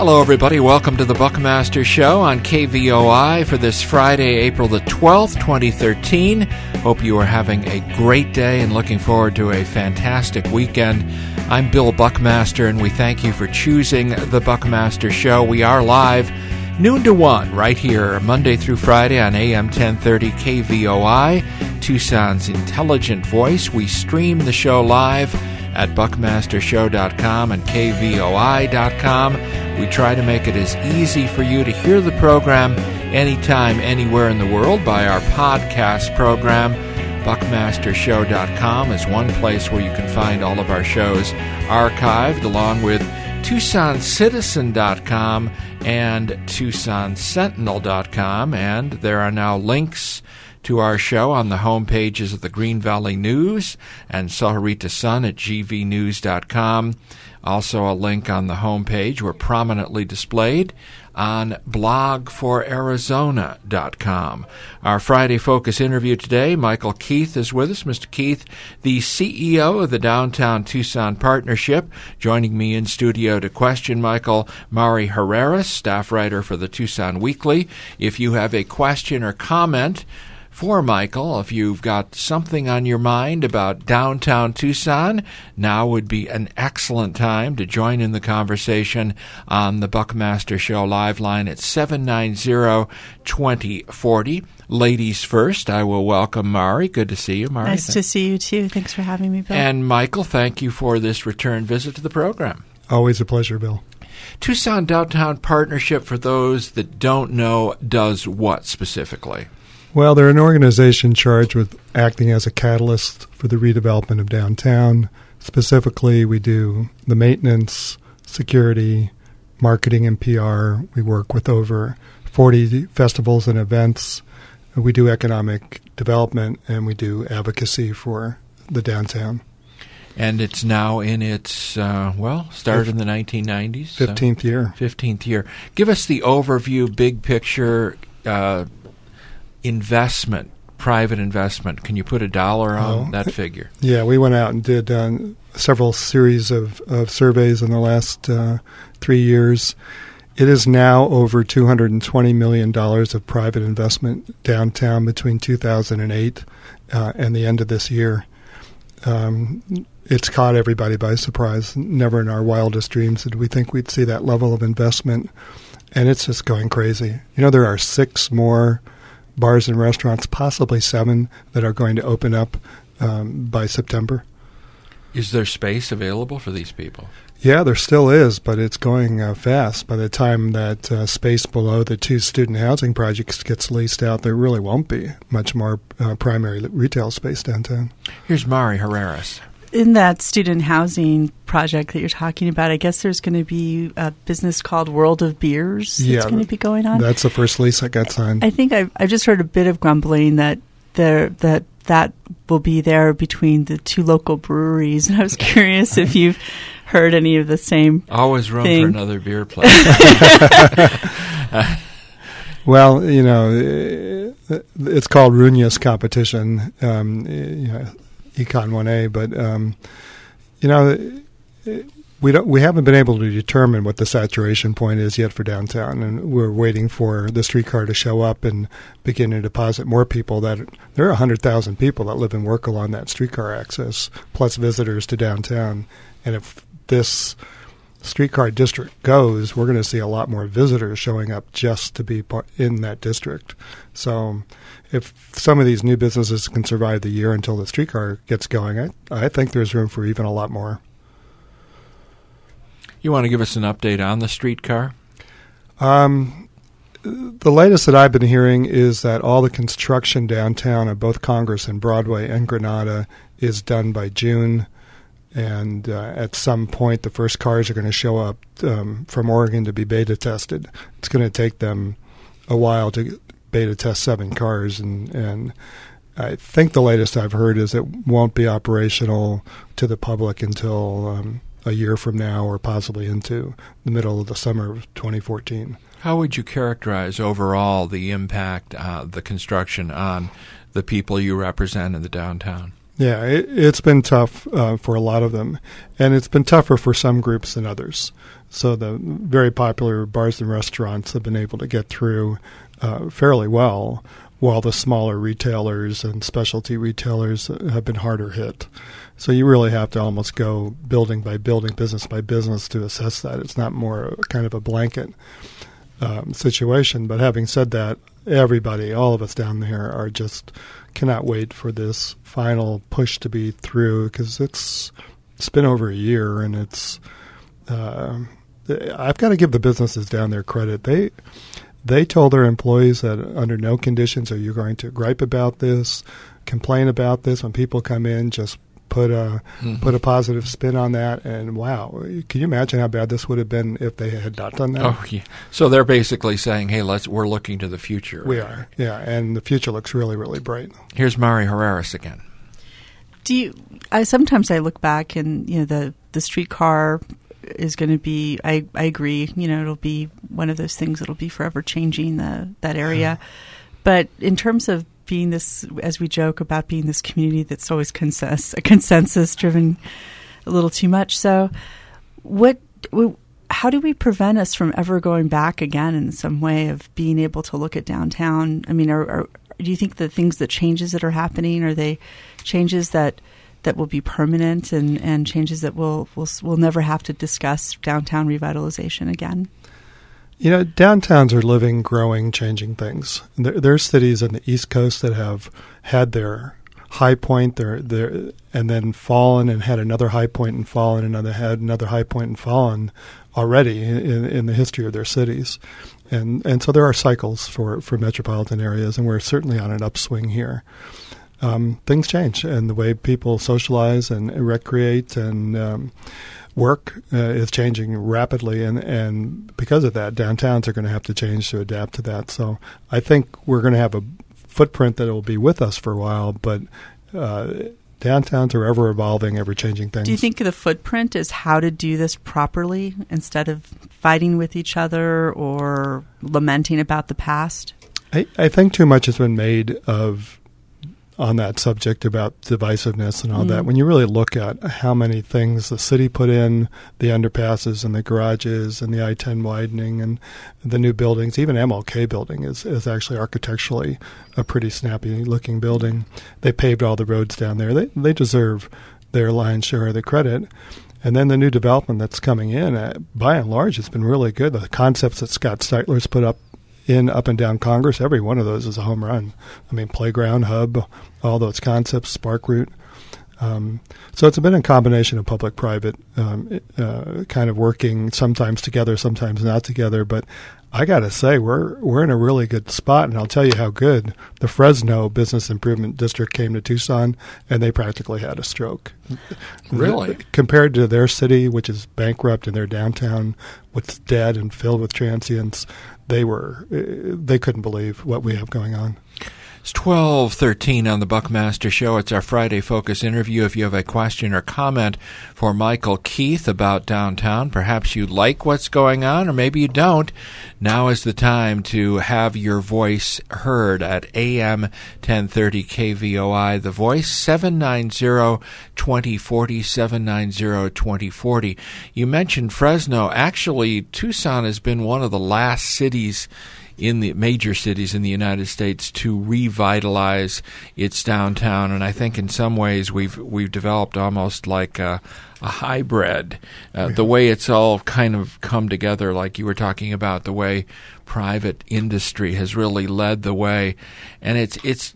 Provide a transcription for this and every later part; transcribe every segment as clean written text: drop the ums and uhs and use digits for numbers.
Hello, everybody. Welcome to the Buckmaster Show on KVOI for this Friday, April the 12th, 2013. Hope you are having a great day and looking forward to a fantastic weekend. I'm Bill Buckmaster, and we thank you for choosing the Buckmaster Show. We are live noon to 1 right here, Monday through Friday on AM 1030 KVOI, Tucson's intelligent voice. We stream the show live at buckmastershow.com and kvoi.com. We try to make it as easy for you to hear the program anytime, anywhere in the world by our podcast program. Buckmastershow.com is one place where you can find all of our shows archived, along with TucsonCitizen.com and TucsonSentinel.com. And there are now links to our show on the home pages of the Green Valley News and Sahuarita Sun at gvnews.com. Also a link on the home page, we're prominently displayed on blogforarizona.com. Our Friday Focus interview today, Michael Keith is with us. Mr. Keith, the CEO of the Downtown Tucson Partnership. Joining me in studio to question Michael, Mari Herreras, staff writer for the Tucson Weekly. If you have a question or comment for Michael, if you've got something on your mind about downtown Tucson, now would be an excellent time to join in the conversation on the Buckmaster Show live line at 790-2040. Ladies first, I will welcome Mari. Good to see you, Mari. Nice to see you, too. Thanks for having me, Bill. And Michael, thank you for this return visit to the program. Always a pleasure, Bill. Tucson Downtown Partnership, for those that don't know, does what specifically? Well, they're an organization charged with acting as a catalyst for the redevelopment of downtown. Specifically, we do the maintenance, security, marketing, and PR. We work with over 40 festivals and events. We do economic development, and we do advocacy for the downtown. And it's now in its, started in the 1990s. 15th year. 15th year. Give us the overview, big picture, investment, private investment. Can you put a dollar on that figure? Yeah, we went out and did several series of surveys in the last 3 years. It is now over $220 million of private investment downtown between 2008 and the end of this year. It's caught everybody by surprise. Never in our wildest dreams did we think we'd see that level of investment, and it's just going crazy. You know, there are 6 more bars and restaurants, possibly 7, that are going to open up by September. Is there space available for these people? Yeah, there still is, but it's going fast. By the time that space below the 2 student housing projects gets leased out, there really won't be much more primary retail space downtown. Here's Mari Herreras. In that student housing project that you're talking about, I guess there's going to be a business called World of Beers that's going to be going on. That's the first lease that got signed. I think I've just heard a bit of grumbling that that will be there between the 2 local breweries. And I was curious if you've heard any of the same Always room thing. For another beer place. Well, you know, it's called Ruña's competition. Econ 1A, but we haven't been able to determine what the saturation point is yet for downtown, and we're waiting for the streetcar to show up and begin to deposit more people. There are 100,000 people that live and work along that streetcar access, plus visitors to downtown. And if this streetcar district goes, we're going to see a lot more visitors showing up just to be in that district. So if some of these new businesses can survive the year until the streetcar gets going, I think there's room for even a lot more. You want to give us an update on the streetcar? The latest that I've been hearing is that all the construction downtown of both Congress and Broadway and Granada is done by June. And at some point, the first cars are going to show up from Oregon to be beta tested. It's going to take them a while to beta test 7 cars, and I think the latest I've heard is it won't be operational to the public until a year from now, or possibly into the middle of the summer of 2014. How would you characterize overall the impact the construction on the people you represent in the downtown? Yeah, it's been tough for a lot of them, and it's been tougher for some groups than others. So the very popular bars and restaurants have been able to get through fairly well, while the smaller retailers and specialty retailers have been harder hit. So you really have to almost go building by building, business by business to assess that. It's not more kind of a blanket situation. But having said that, everybody, all of us down there are just cannot wait for this final push to be through, because it's been over a year, and it's I've got to give the businesses down there credit. They told their employees that under no conditions are you going to gripe about this, complain about this. When people come in, just put a positive spin on that. And wow, can you imagine how bad this would have been if they had not done that? Oh, yeah. So they're basically saying, hey, we're looking to the future. We are, yeah, and the future looks really, really bright. Here's Mari Herreras again. Sometimes I look back and, the streetcar is going to be, I agree, it'll be one of those things that'll be forever changing that area. But in terms of being this, as we joke about being this community that's always consensus driven a little too much. So how do we prevent us from ever going back again in some way of being able to look at downtown? I mean, do you think the things that changes that are happening, are they changes that will be permanent and changes that we'll never have to discuss downtown revitalization again? Downtowns are living, growing, changing things. There are cities on the East Coast that have had their high point and then fallen, and had another high point and fallen, and had another high point and fallen already in the history of their cities. And so there are cycles for metropolitan areas, and we're certainly on an upswing here. Things change, and the way people socialize and recreate and work is changing rapidly, and because of that, downtowns are going to have to change to adapt to that. So I think we're going to have a footprint that will be with us for a while, but downtowns are ever evolving, ever changing things. Do you think the footprint is how to do this properly instead of fighting with each other or lamenting about the past? I think too much has been made on that subject about divisiveness and all that. When you really look at how many things the city put in, the underpasses and the garages and the I-10 widening and the new buildings, even MLK building is actually architecturally a pretty snappy looking building. They paved all the roads down there. They deserve their lion's share of the credit. And then the new development that's coming in, by and large, it's been really good. The concepts that Scott Steitler's put up and down Congress, every one of those is a home run. I mean, Playground, Hub, all those concepts, Spark Route. So it's been a combination of public-private kind of working sometimes together, sometimes not together. But I got to say, we're in a really good spot, and I'll tell you how good. The Fresno Business Improvement District came to Tucson, and they practically had a stroke. Really? Compared to their city, which is bankrupt, and their downtown, what's dead and filled with transients, they couldn't believe what we have going on. It's 12:13 on the Buckmaster Show. It's our Friday Focus interview. If you have a question or comment for Michael Keith about downtown, perhaps you like what's going on, or maybe you don't, now is the time to have your voice heard at AM 1030 KVOI. The Voice, 790-2040, 790-2040. You mentioned Fresno. Actually, Tucson has been one of the last cities in the major cities in the United States to revitalize its downtown, and I think in some ways we've developed almost like a hybrid. The way it's all kind of come together, like you were talking about, the way private industry has really led the way, and it's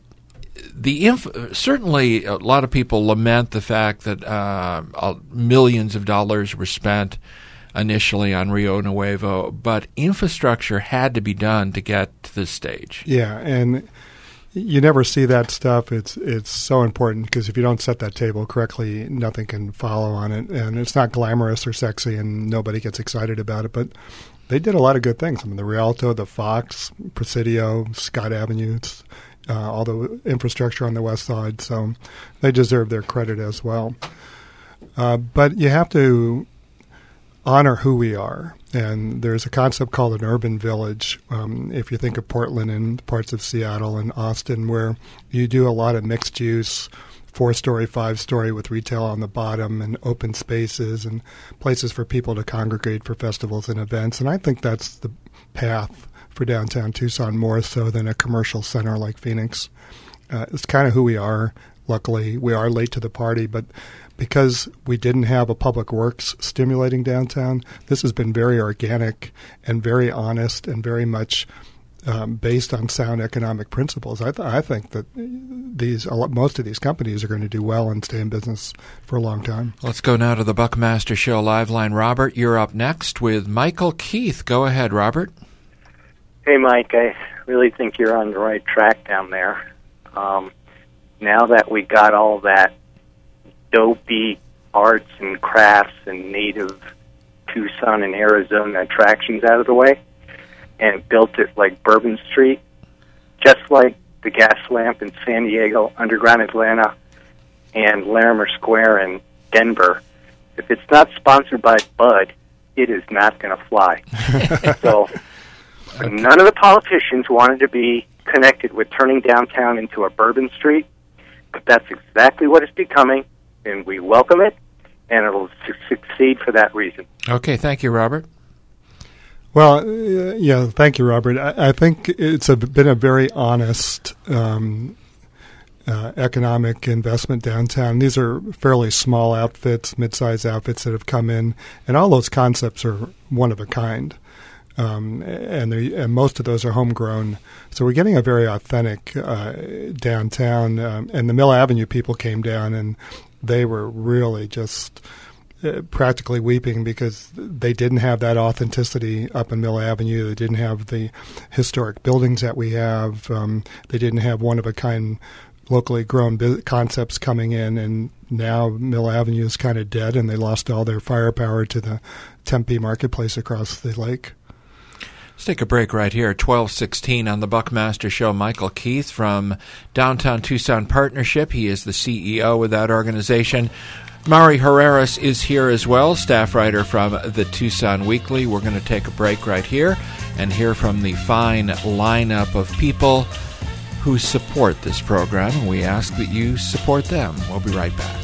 certainly a lot of people lament the fact that millions of dollars were spent initially on Rio Nuevo, but infrastructure had to be done to get to this stage. Yeah, and you never see that stuff. It's so important, because if you don't set that table correctly, nothing can follow on it, and it's not glamorous or sexy, and nobody gets excited about it, but they did a lot of good things. I mean, the Rialto, the Fox, Presidio, Scott Avenue, all the infrastructure on the west side, so they deserve their credit as well. But you have to honor who we are. And there's a concept called an urban village. If you think of Portland and parts of Seattle and Austin, where you do a lot of mixed use, 4-story, 5-story with retail on the bottom and open spaces and places for people to congregate for festivals and events. And I think that's the path for downtown Tucson more so than a commercial center like Phoenix. It's kind of who we are. Luckily, we are late to the party, but because we didn't have a public works stimulating downtown, this has been very organic and very honest and very much based on sound economic principles. I think that most of these companies are going to do well and stay in business for a long time. Let's go now to the Buckmaster Show live line. Robert, you're up next with Michael Keith. Go ahead, Robert. Hey, Mike, I really think you're on the right track down there. Now that we got all that dopey arts and crafts and native Tucson and Arizona attractions out of the way and built it like Bourbon Street, just like the gas lamp in San Diego, Underground Atlanta, and Larimer Square in Denver, if it's not sponsored by Bud, it is not going to fly. So none of the politicians wanted to be connected with turning downtown into a Bourbon Street, but that's exactly what it's becoming, and we welcome it, and it'll succeed for that reason. Okay, thank you, Robert. Well, thank you, Robert. I think it's been a very honest economic investment downtown. These are fairly small outfits, mid-sized outfits that have come in, and all those concepts are one of a kind. And most of those are homegrown. So we're getting a very authentic downtown. And the Mill Avenue people came down, and they were really just practically weeping because they didn't have that authenticity up in Mill Avenue. They didn't have the historic buildings that we have. They didn't have one-of-a-kind locally grown concepts coming in, and now Mill Avenue is kind of dead, and they lost all their firepower to the Tempe marketplace across the lake. Let's take a break right here. 12:16 on the Buckmaster Show. Michael Keith from Downtown Tucson Partnership. He is the CEO of that organization. Mari Herreras is here as well, staff writer from the Tucson Weekly. We're going to take a break right here and hear from the fine lineup of people who support this program, and we ask that you support them. We'll be right back.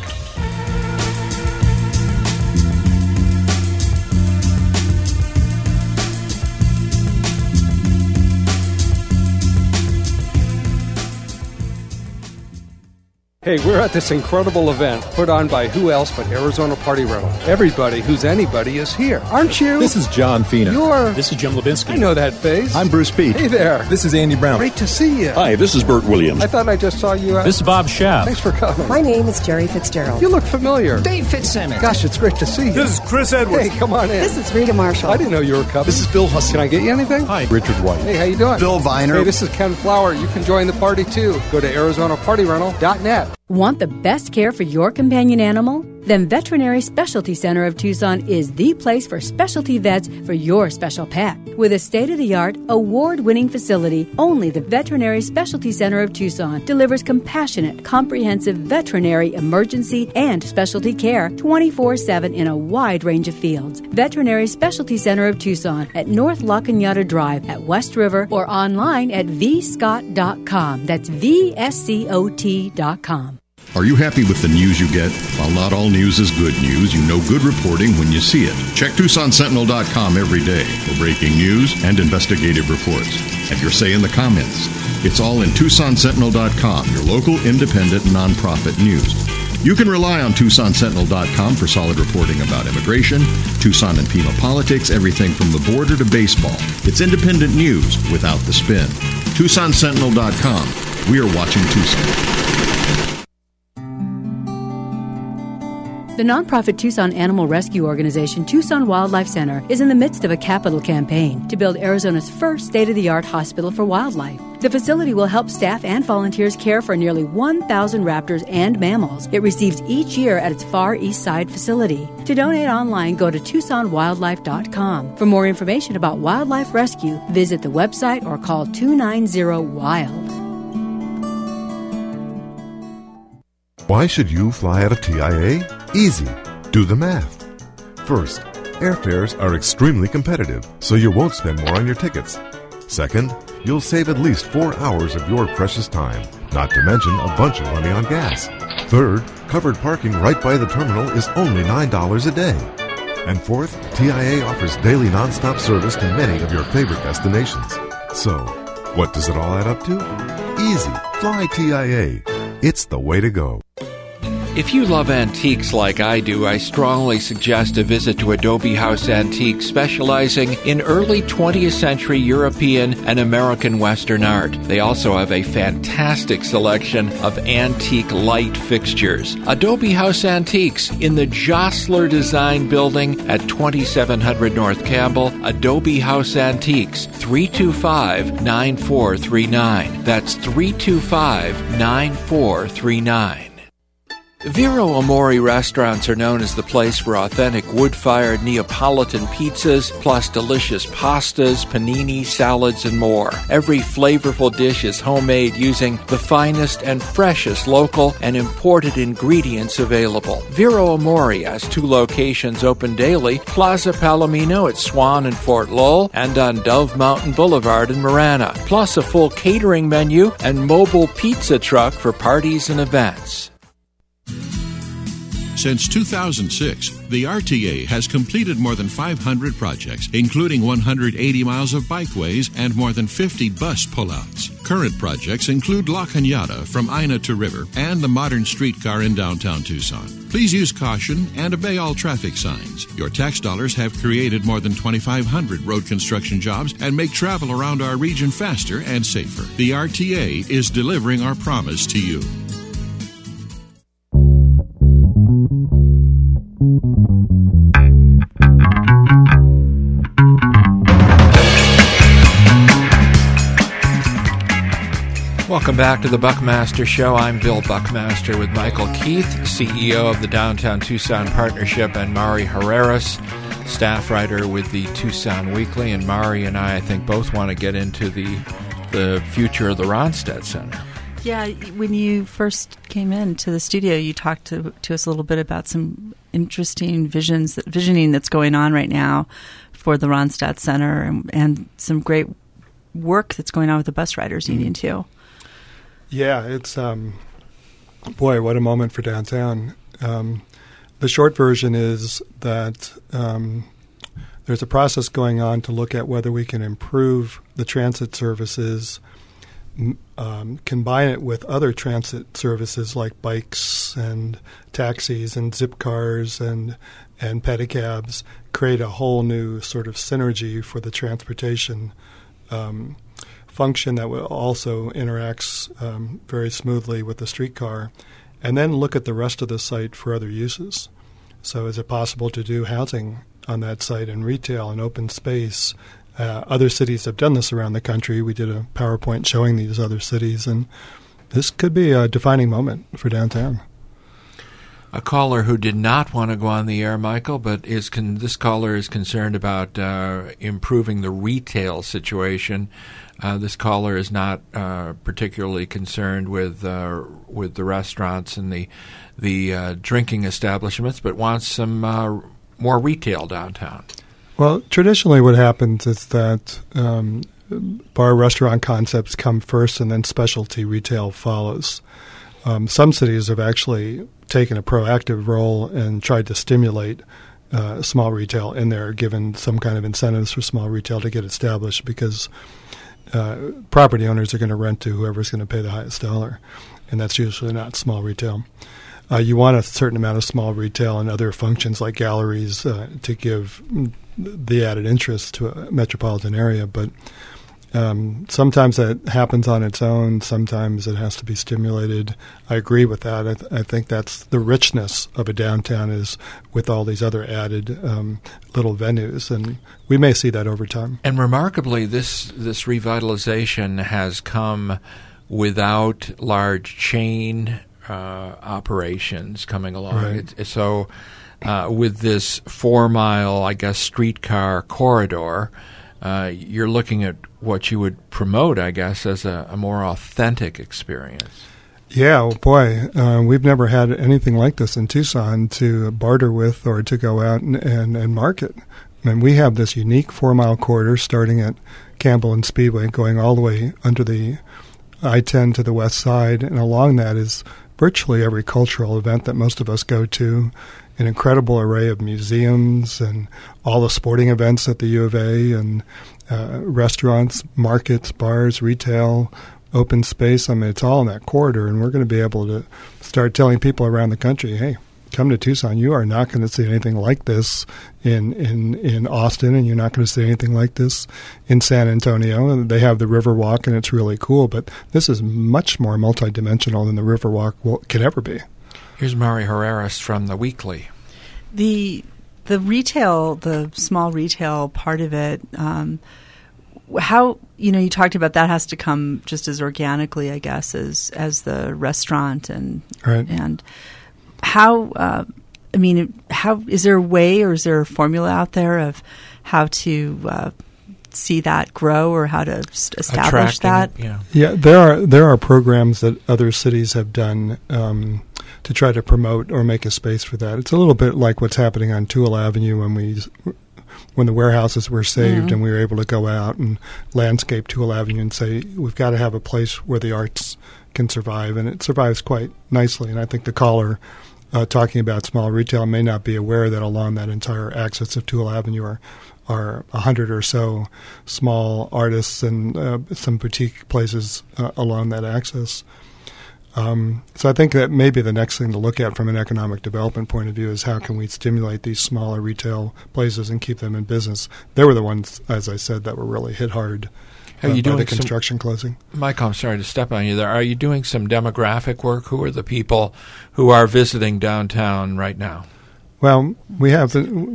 Hey, we're at this incredible event put on by who else but Arizona Party Rental. Everybody who's anybody is here, aren't you? This is John Fina. This is Jim Levinsky. I know that face. I'm Bruce Pete. Hey there. This is Andy Brown. Great to see you. Hi, this is Bert Williams. I thought I just saw you at... This is Bob Schaaf. Thanks for coming. My name is Jerry Fitzgerald. You look familiar. Dave Fitzsimmons. Gosh, it's great to see you. This is Chris Edwards. Hey, come on in. This is Rita Marshall. I didn't know you were coming. This is Bill Huss. Can I get you anything? Hi, Richard White. Hey, how you doing? Bill Viner. Hey, this is Ken Flower. You can join the party, too. Go to ArizonaPartyRental.net. Want the best care for your companion animal? Then Veterinary Specialty Center of Tucson is the place for specialty vets for your special pet. With a state-of-the-art, award-winning facility, only the Veterinary Specialty Center of Tucson delivers compassionate, comprehensive veterinary emergency and specialty care 24/7 in a wide range of fields. Veterinary Specialty Center of Tucson at North La Cañada Drive at West River or online at vscott.com. That's VSCOT.com. Are you happy with the news you get? While not all news is good news, you know good reporting when you see it. Check TucsonSentinel.com every day for breaking news and investigative reports. Have your say in the comments. It's all in TucsonSentinel.com, your local independent nonprofit news. You can rely on TucsonSentinel.com for solid reporting about immigration, Tucson and Pima politics, everything from the border to baseball. It's independent news without the spin. TucsonSentinel.com. We are watching Tucson. The nonprofit Tucson Animal Rescue Organization, Tucson Wildlife Center, is in the midst of a capital campaign to build Arizona's first state-of-the-art hospital for wildlife. The facility will help staff and volunteers care for nearly 1,000 raptors and mammals it receives each year at its Far East Side facility. To donate online, go to TucsonWildlife.com. For more information about wildlife rescue, visit the website or call 290-WILD. Why should you fly out of TIA? Easy. Do the math. First, airfares are extremely competitive, so you won't spend more on your tickets. Second, you'll save at least 4 hours of your precious time, not to mention a bunch of money on gas. Third, covered parking right by the terminal is only $9 a day. And fourth, TIA offers daily nonstop service to many of your favorite destinations. So, what does it all add up to? Easy. Fly TIA. It's the way to go. If you love antiques like I do, I strongly suggest a visit to Adobe House Antiques, specializing in early 20th century European and American Western art. They also have a fantastic selection of antique light fixtures. Adobe House Antiques in the Jostler Design Building at 2700 North Campbell. Adobe House Antiques, 325-9439. That's 325-9439. Vero Amore restaurants are known as the place for authentic wood-fired Neapolitan pizzas, plus delicious pastas, panini, salads, and more. Every flavorful dish is homemade using the finest and freshest local and imported ingredients available. Vero Amore has 2 locations open daily, Plaza Palomino at Swan and Fort Lowell, and on Dove Mountain Boulevard in Marana, plus a full catering menu and mobile pizza truck for parties and events. Since 2006, the RTA has completed more than 500 projects, including 180 miles of bikeways and more than 50 bus pullouts. Current projects include La Cañada from Ina to River and the modern streetcar in downtown Tucson. Please use caution and obey all traffic signs. Your tax dollars have created more than 2,500 road construction jobs and make travel around our region faster and safer. The RTA is delivering our promise to you. Welcome back to the Buckmaster Show. I'm Bill Buckmaster with Michael Keith, CEO of the Downtown Tucson Partnership, and Mari Herreras, staff writer with the Tucson Weekly. And Mari and I think, both want to get into the future of the Ronstadt Center. Yeah, when you first came into the studio, you talked to us a little bit about some interesting visioning that's going on right now for the Ronstadt Center, and some great work that's going on with the Bus Riders Union, too. Yeah, it's, boy, what a moment for downtown. The short version is that there's a process going on to look at whether we can improve the transit services, combine it with other transit services like bikes and taxis and zip cars and pedicabs, create a whole new sort of synergy for the transportation function that also interacts very smoothly with the streetcar, and then look at the rest of the site for other uses. So is it possible to do housing on that site and retail and open space? Other cities have done this around the country. We did a PowerPoint showing these other cities, and this could be a defining moment for downtown. A caller who did not want to go on the air, Michael, but this caller is concerned about improving the retail situation. This caller is not particularly concerned with the restaurants and the drinking establishments, but wants some more retail downtown. Well, traditionally what happens is that bar-restaurant concepts come first and then specialty retail follows. Some cities have actually taken a proactive role and tried to stimulate small retail in there, given some kind of incentives for small retail to get established, because property owners are going to rent to whoever's going to pay the highest dollar, and that's usually not small retail. You want a certain amount of small retail and other functions like galleries to give the added interest to a metropolitan area, but sometimes that happens on its own. Sometimes it has to be stimulated. I agree with that. I think that's the richness of a downtown, is with all these other added little venues, and we may see that over time. And remarkably, this revitalization has come without large chain operations coming along. Right. So with this 4-mile, I guess, streetcar corridor, you're looking at what you would promote, I guess, as a more authentic experience. Yeah, well, boy, we've never had anything like this in Tucson to barter with or to go out and market. I mean, we have this unique 4-mile corridor starting at Campbell and Speedway, going all the way under the I-10 to the west side, and along that is virtually every cultural event that most of us go to, an incredible array of museums and all the sporting events at the U of A, and restaurants, markets, bars, retail, open space. I mean, it's all in that corridor, and we're going to be able to start telling people around the country, hey, come to Tucson. You are not going to see anything like this in Austin, and you're not going to see anything like this in San Antonio. And they have the Riverwalk, and it's really cool, but this is much more multidimensional than the Riverwalk can ever be. Here's Mari Herreras from The Weekly. The retail, the small retail part of it, how, you talked about that has to come just as organically, I guess, as the restaurant and right. And how, how is there a way or is there a formula out there of how to see that grow or how to establish that? Yeah, there are programs that other cities have done to try to promote or make a space for that. It's a little bit like what's happening on Tooele Avenue when the warehouses were saved and we were able to go out and landscape Tooele Avenue and say, we've got to have a place where the arts can survive, and it survives quite nicely. And I think the caller talking about small retail may not be aware that along that entire axis of Tooele Avenue are 100 or so small artists and some boutique places along that axis. So I think that maybe the next thing to look at from an economic development point of view is how can we stimulate these smaller retail places and keep them in business. They were the ones, as I said, that were really hit hard by the construction closing. Michael, I'm sorry to step on you there. Are you doing some demographic work? Who are the people who are visiting downtown right now? Well, we have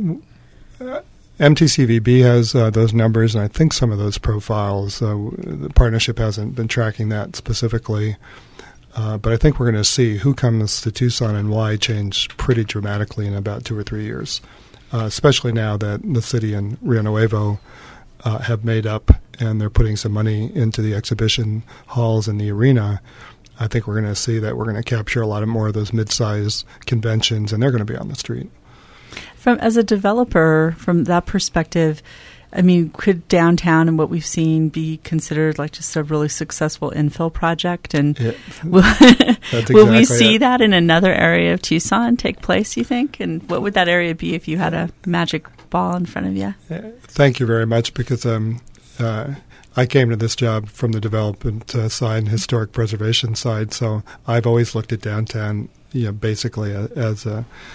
MTCVB has those numbers, and I think some of those profiles. The partnership hasn't been tracking that specifically. But I think we're going to see who comes to Tucson and why change pretty dramatically in about 2 or 3 years, especially now that the city and Rio Nuevo have made up and they're putting some money into the exhibition halls and the arena. I think we're going to see that we're going to capture a lot more of those mid-size conventions, and they're going to be on the street. As a developer, from that perspective, could downtown and what we've seen be considered like just a really successful infill project? And will we see that in another area of Tucson take place, you think? And what would that area be if you had a magic ball in front of you? Thank you very much, because I came to this job from the development side and historic preservation side, so I've always looked at downtown, basically as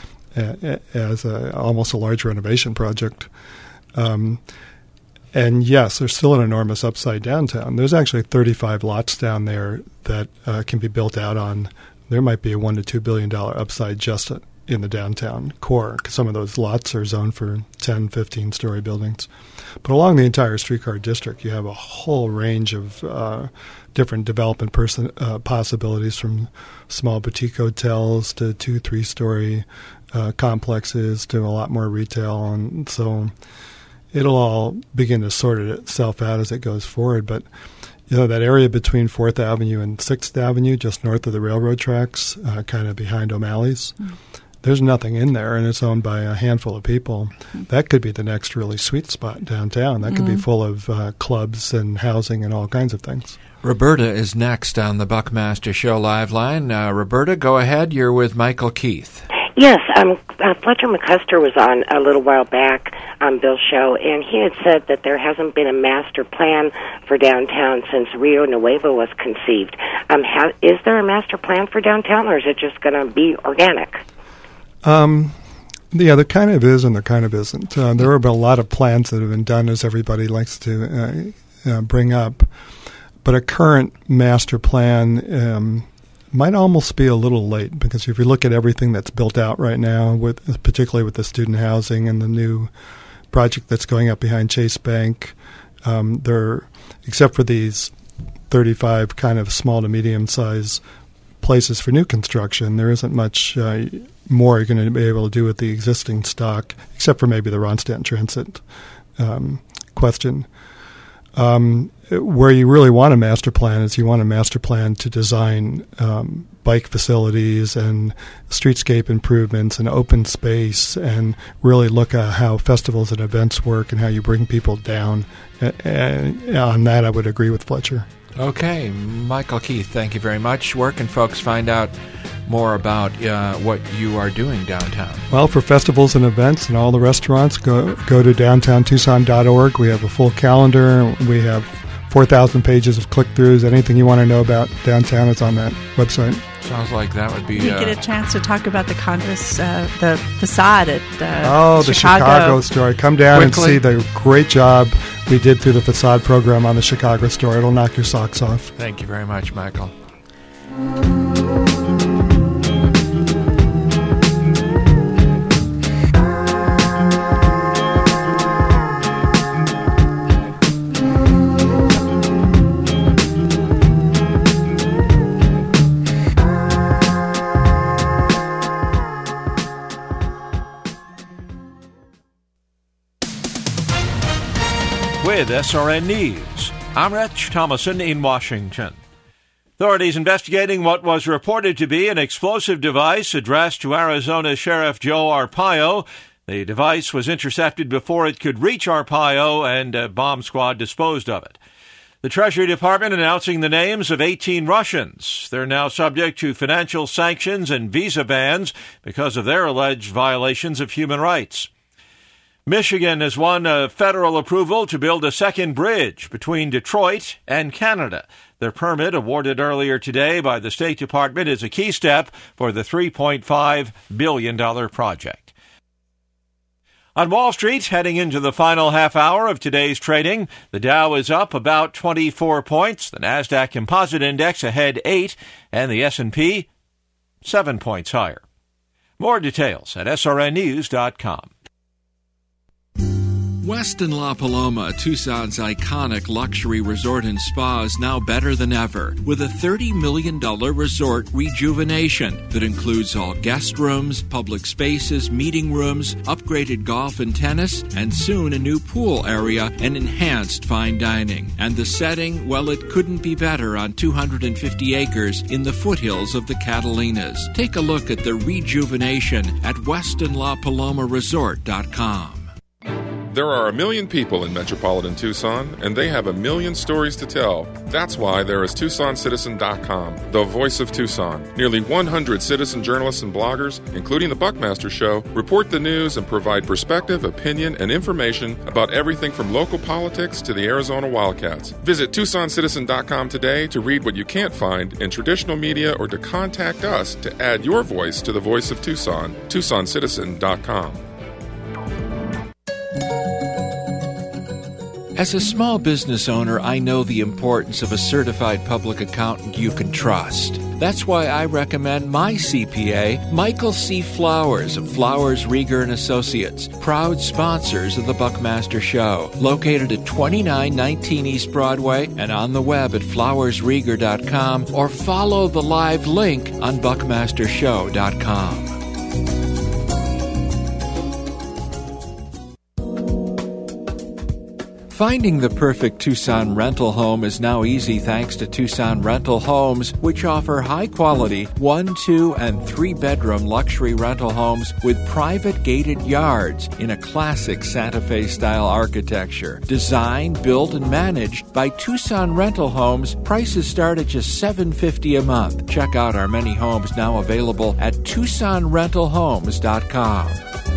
almost a large renovation project. And yes, there's still an enormous upside downtown. There's actually 35 lots down there that can be built out on. There might be a $1 to $2 billion upside just in the downtown core, because some of those lots are zoned for 10, 15-story buildings. But along the entire streetcar district, you have a whole range of different development possibilities, from small boutique hotels to 2, 3-story complexes to a lot more retail. And so it'll all begin to sort itself out as it goes forward. But that area between 4th Avenue and 6th Avenue, just north of the railroad tracks, kind of behind O'Malley's, there's nothing in there, and it's owned by a handful of people. That could be the next really sweet spot downtown. That could be full of clubs and housing and all kinds of things. Roberta is next on the Buckmaster Show Live Line. Roberta, go ahead. You're with Michael Keith. Yes, Fletcher McCusker was on a little while back on Bill's show, and he had said that there hasn't been a master plan for downtown since Rio Nuevo was conceived. Is there a master plan for downtown, or is it just going to be organic? Yeah, there kind of is and there kind of isn't. There have been a lot of plans that have been done, as everybody likes to bring up. But a current master plan might almost be a little late, because if you look at everything that's built out right now, particularly with the student housing and the new project that's going up behind Chase Bank, except for these 35 kind of small to medium-sized places for new construction, there isn't much more you're going to be able to do with the existing stock, except for maybe the Ronstadt Transit question. Where you really want a master plan is you want a master plan to design bike facilities and streetscape improvements and open space, and really look at how festivals and events work and how you bring people down. And on that, I would agree with Fletcher. Okay, Michael Keith, thank you very much. Where can folks find out more about what you are doing downtown? Well, for festivals and events and all the restaurants, go to downtowntucson.org. We have a full calendar. We have 4,000 pages of click-throughs. Anything you want to know about downtown is on that website. Sounds like that would be... We get a chance to talk about the Congress, the facade at the Chicago story. Come down and see the great job we did through the facade program on the Chicago story. It'll knock your socks off. Thank you very much, Michael. With SRN News, I'm Rich Thomason in Washington. Authorities investigating what was reported to be an explosive device addressed to Arizona Sheriff Joe Arpaio. The device was intercepted before it could reach Arpaio, and a bomb squad disposed of it. The Treasury Department announcing the names of 18 Russians. They're now subject to financial sanctions and visa bans because of their alleged violations of human rights. Michigan has won a federal approval to build a second bridge between Detroit and Canada. Their permit, awarded earlier today by the State Department, is a key step for the $3.5 billion project. On Wall Street, heading into the final half hour of today's trading, the Dow is up about 24 points, the Nasdaq Composite Index ahead 8, and the S&P 7 points higher. More details at srnnews.com. Westin La Paloma, Tucson's iconic luxury resort and spa, is now better than ever with a $30 million resort rejuvenation that includes all guest rooms, public spaces, meeting rooms, upgraded golf and tennis, and soon a new pool area and enhanced fine dining. And the setting, well, it couldn't be better on 250 acres in the foothills of the Catalinas. Take a look at the rejuvenation at WestinLaPalomaResort.com. There are 1 million people in metropolitan Tucson, and they have 1 million stories to tell. That's why there is TucsonCitizen.com, the voice of Tucson. Nearly 100 citizen journalists and bloggers, including the Buckmaster Show, report the news and provide perspective, opinion, and information about everything from local politics to the Arizona Wildcats. Visit TucsonCitizen.com today to read what you can't find in traditional media or to contact us to add your voice to the voice of Tucson. TucsonCitizen.com. As a small business owner, I know the importance of a certified public accountant you can trust. That's why I recommend my CPA, Michael C. Flowers of Flowers, Rieger & Associates, proud sponsors of the Buckmaster Show, located at 2919 East Broadway and on the web at flowersrieger.com, or follow the live link on buckmastershow.com. Finding the perfect Tucson rental home is now easy thanks to Tucson Rental Homes, which offer high-quality 1-, 2-, and 3-bedroom luxury rental homes with private gated yards in a classic Santa Fe-style architecture. Designed, built, and managed by Tucson Rental Homes, prices start at just $750 a month. Check out our many homes now available at TucsonRentalHomes.com.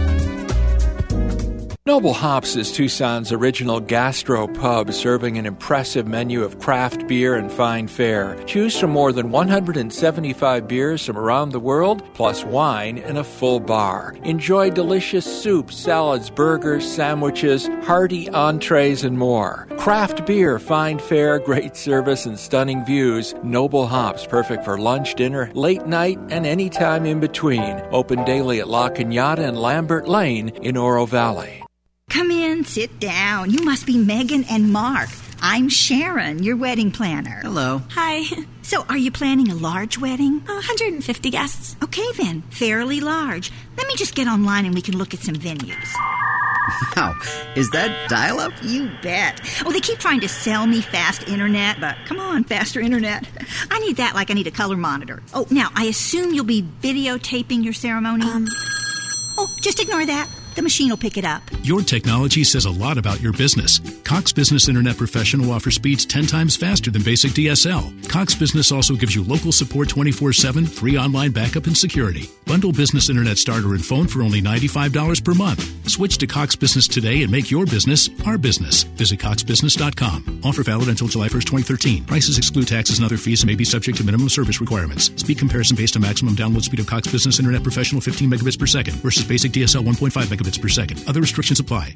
Noble Hops is Tucson's original gastro pub, serving an impressive menu of craft beer and fine fare. Choose from more than 175 beers from around the world, plus wine and a full bar. Enjoy delicious soups, salads, burgers, sandwiches, hearty entrees, and more. Craft beer, fine fare, great service, and stunning views. Noble Hops, perfect for lunch, dinner, late night, and any time in between. Open daily at La Cañada and Lambert Lane in Oro Valley. Come in, sit down. You must be Megan and Mark. I'm Sharon, your wedding planner. Hello. Hi. So, are you planning a large wedding? 150 guests. Okay, then. Fairly large. Let me just get online and we can look at some venues. Wow. Is that dial-up? You bet. Oh, they keep trying to sell me fast internet, but come on, faster internet. I need that like I need a color monitor. Oh, now, I assume you'll be videotaping your ceremony? Oh, just ignore that. The machine will pick it up. Your technology says a lot about your business. Cox Business Internet Professional offers speeds 10 times faster than basic DSL. Cox Business also gives you local support 24/7, free online backup and security. Bundle Business Internet Starter and phone for only $95 per month. Switch to Cox Business today and make your business our business. Visit coxbusiness.com. Offer valid until July 1st, 2013. Prices exclude taxes and other fees and may be subject to minimum service requirements. Speed comparison based on maximum download speed of Cox Business Internet Professional 15 megabits per second versus basic DSL 1.5 megabits per second. Other restrictions apply.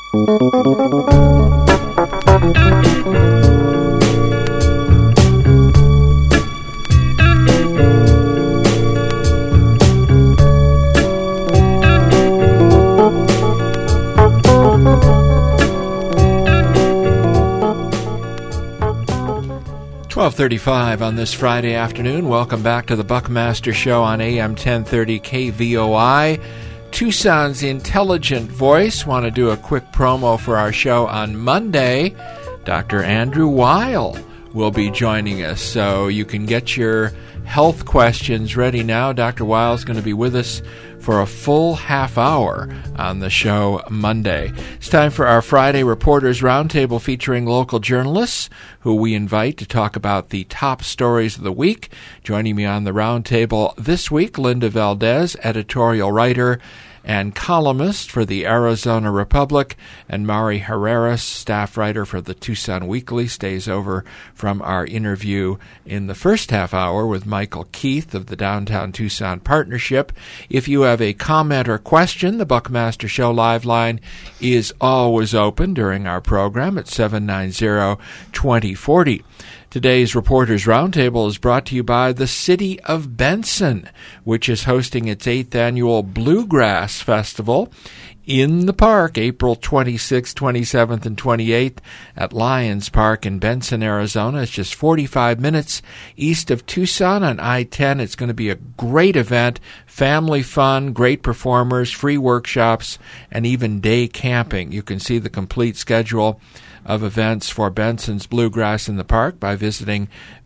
.35 on this Friday afternoon. Welcome back to the Buckmaster Show on AM 1030 KVOI. Tucson's intelligent voice. Want to do a quick promo for our show on Monday. Dr. Andrew Weil will be joining us, so you can get your health questions ready now. Dr. Weil is going to be with us for a full half hour on the show Monday. It's time for our Friday Reporters Roundtable featuring local journalists who we invite to talk about the top stories of the week. Joining me on the roundtable this week, Linda Valdez, editorial writer and columnist for the Arizona Republic, and Mari Herreras, staff writer for the Tucson Weekly, stays over from our interview in the first half hour with Michael Keith of the Downtown Tucson Partnership. If you have a comment or question, the Buckmaster Show live line is always open during our program at 790-2040. Today's Reporters Roundtable is brought to you by the City of Benson, which is hosting its 8th annual Bluegrass Festival in the park, April 26th, 27th, and 28th at Lions Park in Benson, Arizona. It's just 45 minutes east of Tucson on I-10. It's going to be a great event, family fun, great performers, free workshops, and even day camping. You can see the complete schedule of events for Benson's Bluegrass in the Park by visiting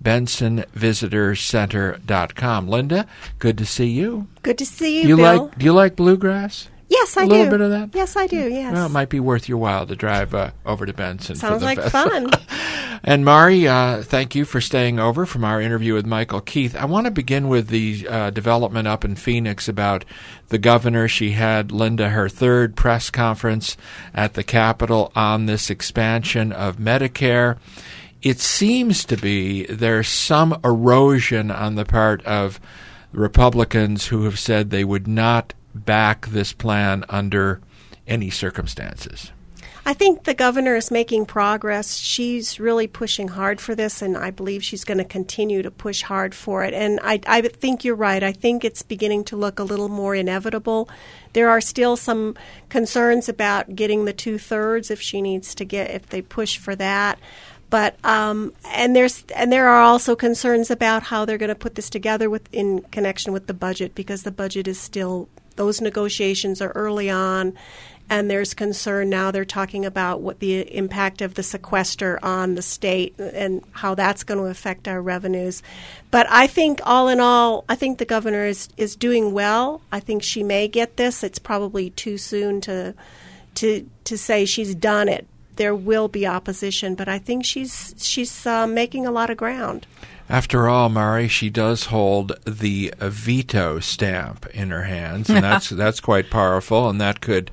BensonVisitorCenter.com. Linda, good to see you. Good to see you, Bill. Do you like bluegrass? Yes, I do. A little bit of that? Yes, I do, yes. Well, it might be worth your while to drive over to Benson. Sounds for the like festival. fun. And Mari, thank you for staying over from our interview with Michael Keith. I want to begin with the development up in Phoenix about the governor. She had, Linda, her third press conference at the Capitol on this expansion of Medicare. It seems to be there's some erosion on the part of Republicans who have said they would not back this plan under any circumstances. I think the governor is making progress. She's really pushing hard for this, and I believe she's going to continue to push hard for it. And I think you're right. I think it's beginning to look a little more inevitable. There are still some concerns about getting the 2/3 if they push for that. But and there are also concerns about how they're going to put this together in connection with the budget, because the budget is still, those negotiations are early on, and there's concern now. They're talking about what the impact of the sequester on the state and how that's going to affect our revenues. But I think all in all, I think the governor is doing well. I think she may get this. It's probably too soon to say she's done it. There will be opposition, but I think she's making a lot of ground. After all, Mari, she does hold the veto stamp in her hands, and that's quite powerful, and that could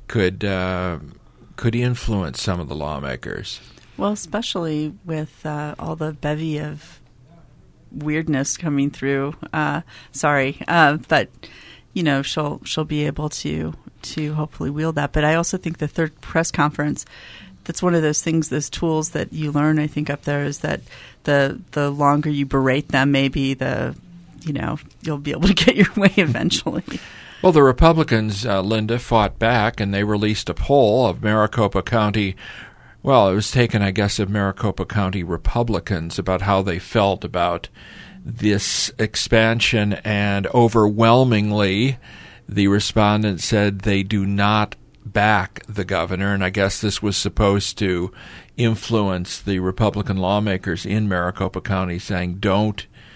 influence some of the lawmakers. Well, especially with all the bevy of weirdness coming through. But she'll be able to hopefully wield that. But I also think the third press conference, that's one of those things, those tools that you learn, I think, up there, is that the longer you berate them, maybe you'll be able to get your way eventually. Well, the Republicans, Linda, fought back, and they released a poll of Maricopa County. Well, it was taken, I guess, of Maricopa County Republicans about how they felt about this expansion, and overwhelmingly the respondents said they do not back the governor, and I guess this was supposed to influence the Republican lawmakers in Maricopa County, saying don't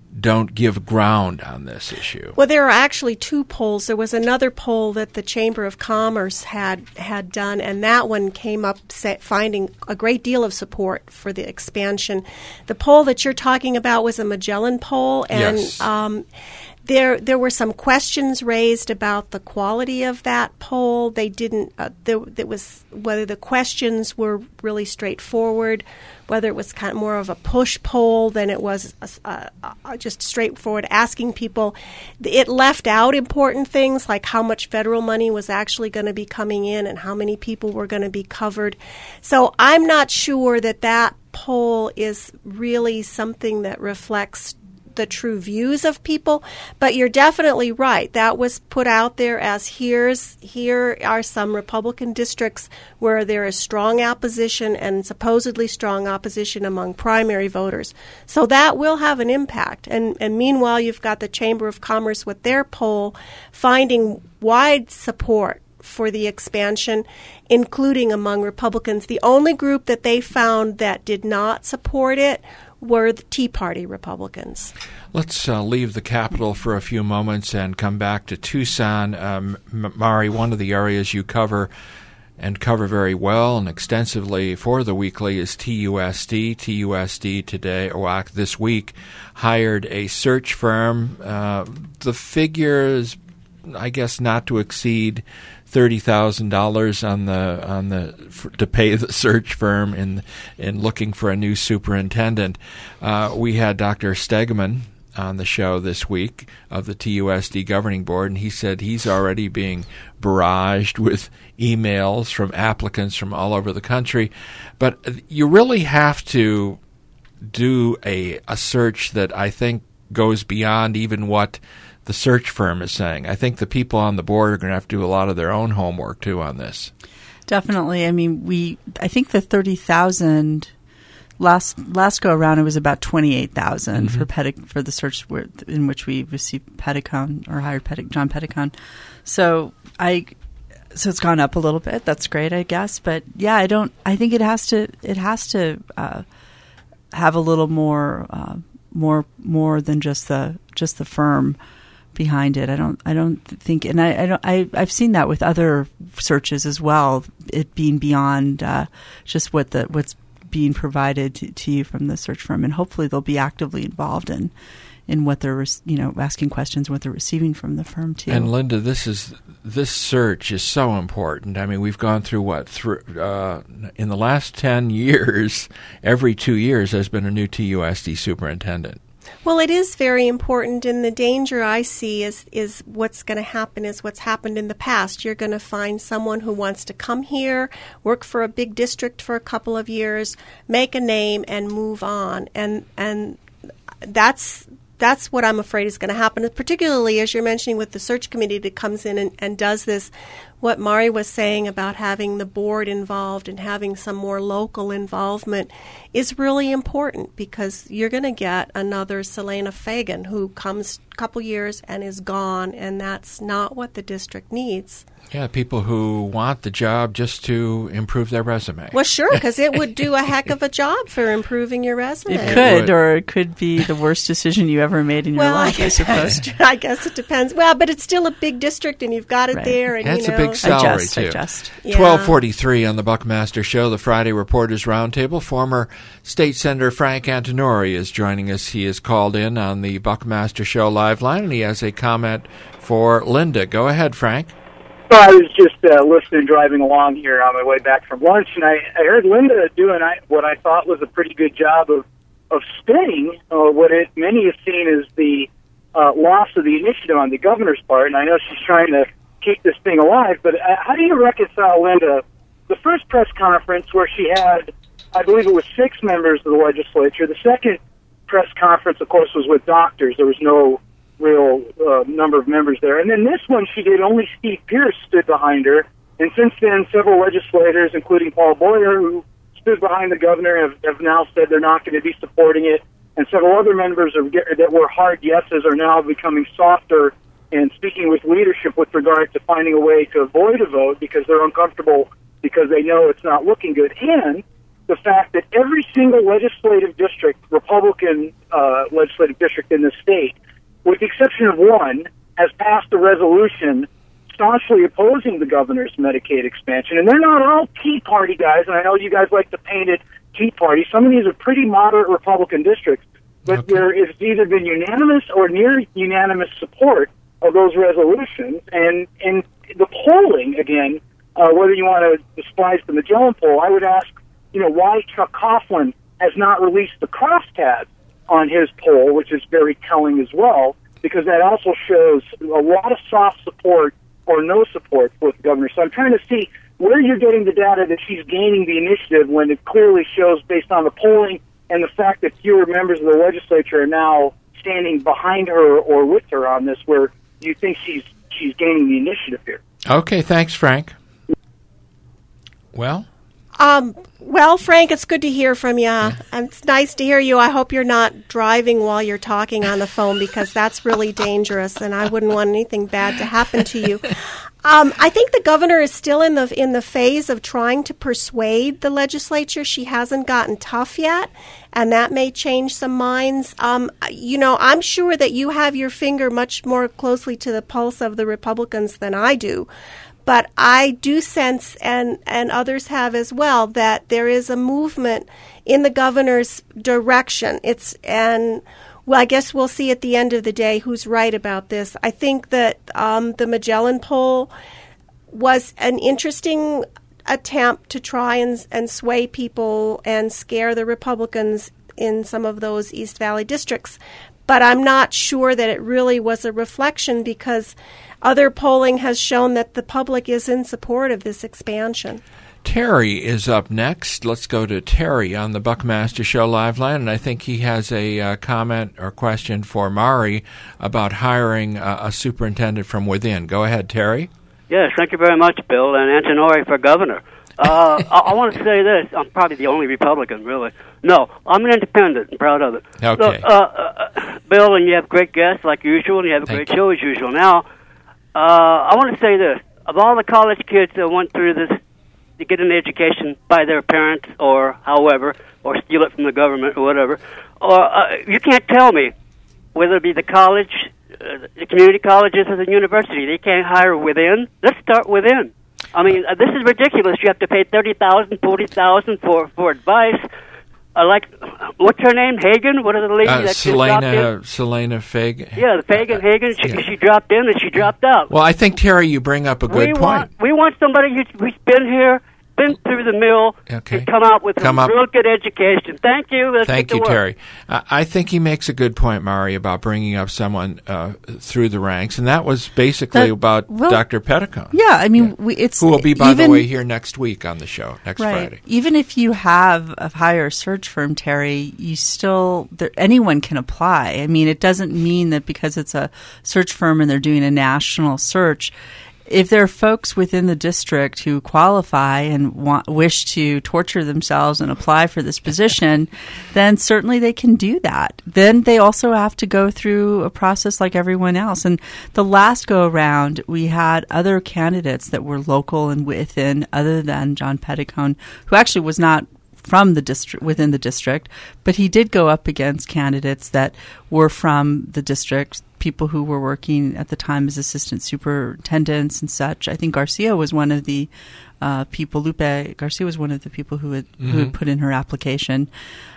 don't give ground on this issue. Well, there are actually two polls. There was another poll that the Chamber of Commerce had done, and that one came up finding a great deal of support for the expansion. The poll that you're talking about was a Magellan poll, and yes. There were some questions raised about the quality of that poll. They didn't. There was whether the questions were really straightforward, whether it was kind of more of a push poll than it was just straightforward asking people. It left out important things like how much federal money was actually going to be coming in and how many people were going to be covered. So I'm not sure that poll is really something that reflects the true views of people, but you're definitely right. That was put out there as here are some Republican districts where there is strong opposition and supposedly strong opposition among primary voters. So that will have an impact. And meanwhile, you've got the Chamber of Commerce with their poll finding wide support for the expansion, including among Republicans. The only group that they found that did not support it were the Tea Party Republicans. Let's leave the Capitol for a few moments and come back to Tucson. Mari, one of the areas you cover very well and extensively for the Weekly is TUSD. TUSD today, or this week, hired a search firm. The figure is, I guess, not to exceed $30,000 to pay the search firm in looking for a new superintendent. We had Dr. Stegman on the show this week of the TUSD governing board, and he said he's already being barraged with emails from applicants from all over the country. But you really have to do a search that I think goes beyond even what the search firm is saying. I think the people on the board are going to have to do a lot of their own homework too on this. Definitely. I mean, I think the 30,000 last go around, it was about 28,000 for the search in which we received Petticone or hired John Petticone. So it's gone up a little bit. That's great, I guess. But yeah, I think it has to have a little more than just the firm behind it. I don't think, and I've seen that with other searches as well. It being beyond just what's being provided to you from the search firm, and hopefully they'll be actively involved in what they're asking questions, what they're receiving from the firm too. And Linda, this search is so important. I mean, we've gone through in the last 10 years, every 2 years there's been a new TUSD superintendent. Well, it is very important, and the danger I see is what's going to happen is what's happened in the past. You're going to find someone who wants to come here, work for a big district for a couple of years, make a name, and move on. And that's what I'm afraid is going to happen, particularly as you're mentioning with the search committee that comes in and does this. What Mari was saying about having the board involved and having some more local involvement is really important, because you're going to get another Selena Fagan who comes a couple years and is gone, and that's not what the district needs. Yeah, people who want the job just to improve their resume. Well, sure, because it would do a heck of a job for improving your resume. It could, or it could be the worst decision you ever made in your life, I suppose. I guess it depends. Well, but it's still a big district, and you've got it there. And it's a big salary, too. Adjust. 12:43 on the Buckmaster Show, the Friday Reporters Roundtable. Former State Senator Frank Antinori is joining us. He is called in on the Buckmaster Show live line, and he has a comment for Linda. Go ahead, Frank. Well, I was just listening, driving along here on my way back from lunch, and I heard Linda doing what I thought was a pretty good job of spinning what many have seen as the loss of the initiative on the governor's part. And I know she's trying to keep this thing alive, but how do you reconcile, Linda, the first press conference where she had, I believe it was 6 members of the legislature. The second press conference, of course, was with doctors. There was no real number of members there. And then this one she did, only Steve Pierce stood behind her. And since then, several legislators, including Paul Boyer, who stood behind the governor, have now said they're not going to be supporting it. And several other members that were hard yeses are now becoming softer and speaking with leadership with regard to finding a way to avoid a vote because they're uncomfortable because they know it's not looking good. And the fact that every single legislative district, Republican legislative district in the state, with the exception of one, has passed a resolution staunchly opposing the governor's Medicaid expansion. And they're not all Tea Party guys, and I know you guys like to paint it Tea Party. Some of these are pretty moderate Republican districts, but there has either been unanimous or near unanimous support of those resolutions. And the polling, again, whether you want to despise the Magellan poll, I would ask, why Chuck Coughlin has not released the crosstabs on his poll, which is very telling as well, because that also shows a lot of soft support or no support for the governor. So I'm trying to see where you're getting the data that she's gaining the initiative when it clearly shows, based on the polling and the fact that fewer members of the legislature are now standing behind her or with her on this, where you think she's gaining the initiative here. Okay, thanks, Frank. Well, Frank, it's good to hear from you. It's nice to hear you. I hope you're not driving while you're talking on the phone, because that's really dangerous, and I wouldn't want anything bad to happen to you. I think the governor is still in the phase of trying to persuade the legislature. She hasn't gotten tough yet, and that may change some minds. I'm sure that you have your finger much more closely to the pulse of the Republicans than I do. But I do sense, and others have as well, that there is a movement in the governor's direction. I guess we'll see at the end of the day who's right about this. I think that the Magellan poll was an interesting attempt to try and sway people and scare the Republicans in some of those East Valley districts. But I'm not sure that it really was a reflection, because other polling has shown that the public is in support of this expansion. Terry is up next. Let's go to Terry on the Buckmaster Show Live Line, and I think he has a comment or question for Mari about hiring a superintendent from within. Go ahead, Terry. Yes, thank you very much, Bill, and Antonori for governor. I want to say this. I'm probably the only Republican, really. No, I'm an independent and proud of it. Okay. So, Bill, and you have great guests like usual, and you have a great show as usual. Now, I want to say this. Of all the college kids that went through this to get an education by their parents or however, or steal it from the government or whatever, you can't tell me whether it be the college, the community colleges or the university. They can't hire within. Let's start within. I mean, this is ridiculous. You have to pay $30,000, $40,000 for advice. What's her name? Hagen? What are the ladies that Selena Fagan. Yeah, Hagen. She dropped in and she dropped out. Well, I think, Terry, you bring up a good point. We want somebody who's been here, been through the mill, to come out with a real good education. Thank you. Thank you, Terry. I think he makes a good point, Mari, about bringing up someone through the ranks, and that was basically about Dr. Petticone. Yeah, I mean, who will be, by the way, here next week on the show, next Friday. Even if you have a higher search firm, Terry, anyone can apply. I mean, it doesn't mean that because it's a search firm and they're doing a national search. If there are folks within the district who qualify and wish to torture themselves and apply for this position, then certainly they can do that. Then they also have to go through a process like everyone else. And the last go-around, we had other candidates that were local and within, other than John Petticone, who actually was not from the district, within the district, but he did go up against candidates that were from the district, people who were working at the time as assistant superintendents and such. I think Garcia was one of the people. Lupe Garcia was one of the people who had put in her application.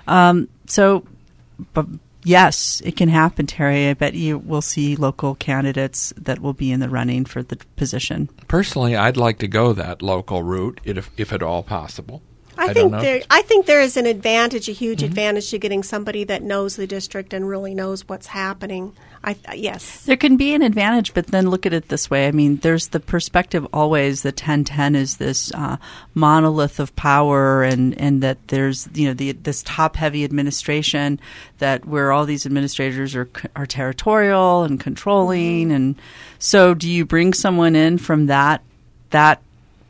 But yes, it can happen, Terry. I bet you will see local candidates that will be in the running for the position. Personally, I'd like to go that local route, if at all possible. I think there is an advantage, a huge advantage to getting somebody that knows the district and really knows what's happening. Yes. There can be an advantage, but then look at it this way. I mean, there's the perspective always that 1010 is this monolith of power and that there's, this top-heavy administration where all these administrators are territorial and controlling. And so do you bring someone in from that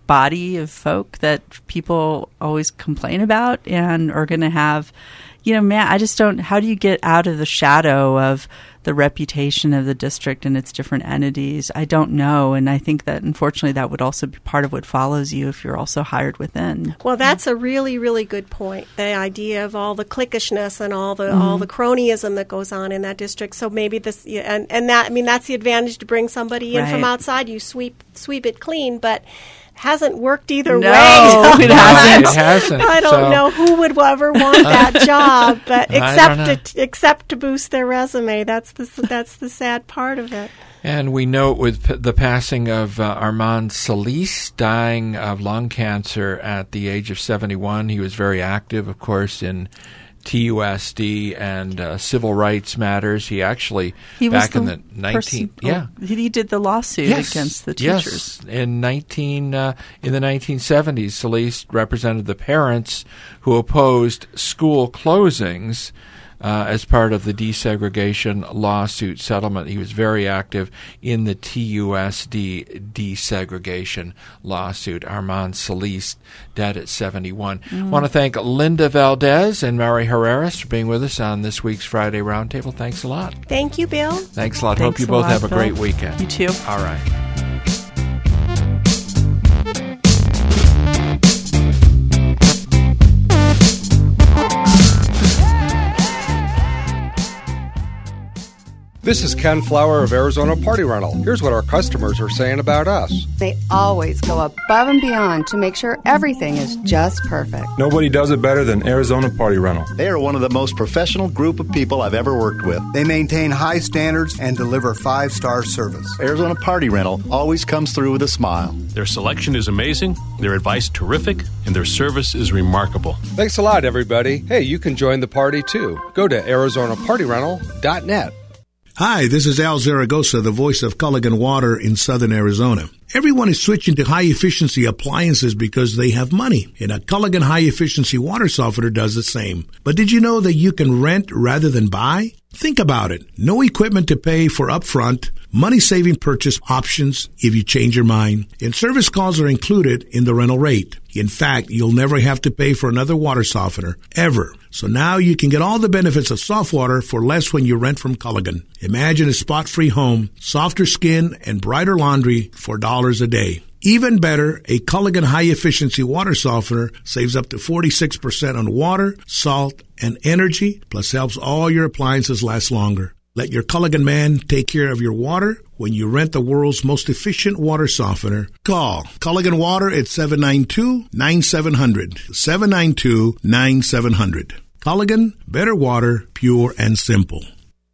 body of folk that people always complain about and are going to have, I just don't, how do you get out of the shadow of the reputation of the district and its different entities? I don't know. And I think that, unfortunately, that would also be part of what follows you if you're also hired within. Well, that's a really, really good point. The idea of all the cliquishness and all the cronyism that goes on in that district. So maybe this, and that, that's the advantage to bring somebody in from outside. You sweep it clean, but hasn't worked either way. It hasn't. It hasn't. I don't know who would ever want that job, but except to boost their resume. That's the sad part of it. And we note with the passing of Armand Solis, dying of lung cancer at the age of 71. He was very active, of course, in TUSD and civil rights matters. He actually back in the 19 he did the lawsuit against the teachers. Yes, in the 1970s, Solis represented the parents who opposed school closings as part of the desegregation lawsuit settlement. He was very active in the TUSD desegregation lawsuit. Armand Solis, dead at 71. I want to thank Linda Valdez and Mary Herreras for being with us on this week's Friday Roundtable. Thanks a lot. Thank you, Bill. Thanks a lot. Thanks Hope you both have a Bill. great weekend. You too. All right. This is Ken Flower of Arizona Party Rental. Here's what our customers are saying about us. They always go above and beyond to make sure everything is just perfect. Nobody does it better than Arizona Party Rental. They are one of the most professional group of people I've ever worked with. They maintain high standards and deliver 5-star service. Arizona Party Rental always comes through with a smile. Their selection is amazing, their advice terrific, and their service is remarkable. Thanks a lot, everybody. Hey, you can join the party, too. Go to ArizonaPartyRental.net. Hi, this is Al Zaragoza, the voice of Culligan Water in southern Arizona. Everyone is switching to high-efficiency appliances because they have money, and a Culligan high-efficiency water softener does the same. But did you know that you can rent rather than buy? Think about it. No equipment to pay for upfront, money-saving purchase options if you change your mind, and service calls are included in the rental rate. In fact, you'll never have to pay for another water softener, ever. So now you can get all the benefits of soft water for less when you rent from Culligan. Imagine a spot-free home, softer skin, and brighter laundry for $1 a day. Even better, a Culligan high-efficiency water softener saves up to 46% on water, salt, and energy, plus helps all your appliances last longer. Let your Culligan man take care of your water when you rent the world's most efficient water softener. Call Culligan Water at 792-9700. 792-9700. Culligan, better water, pure and simple.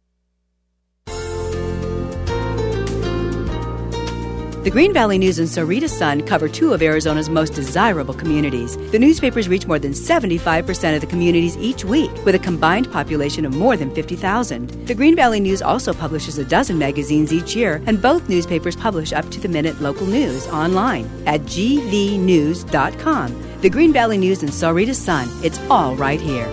The Green Valley News and Sarita Sun cover two of Arizona's most desirable communities. The newspapers reach more than 75% of the communities each week, with a combined population of more than 50,000. The Green Valley News also publishes a dozen magazines each year, and both newspapers publish up-to-the-minute local news online at gvnews.com. The Green Valley News and Sarita Sun. It's all right here.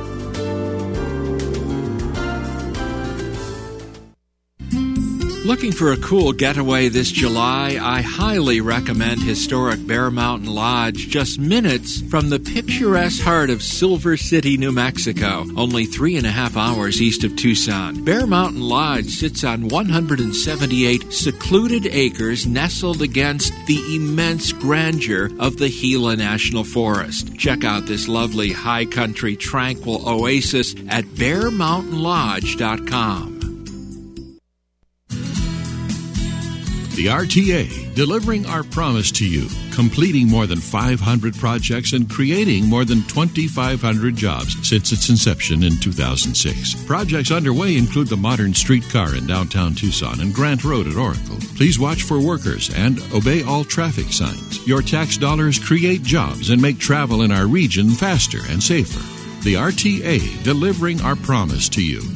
Looking for a cool getaway this July? I highly recommend historic Bear Mountain Lodge, just minutes from the picturesque heart of Silver City, New Mexico, only 3.5 hours east of Tucson. Bear Mountain Lodge sits on 178 secluded acres nestled against the immense grandeur of the Gila National Forest. Check out this lovely high country tranquil oasis at bearmountainlodge.com. The RTA, delivering our promise to you, completing more than 500 projects and creating more than 2,500 jobs since its inception in 2006. Projects underway include the modern streetcar in downtown Tucson and Grant Road at Oracle. Please watch for workers and obey all traffic signs. Your tax dollars create jobs and make travel in our region faster and safer. The RTA, delivering our promise to you.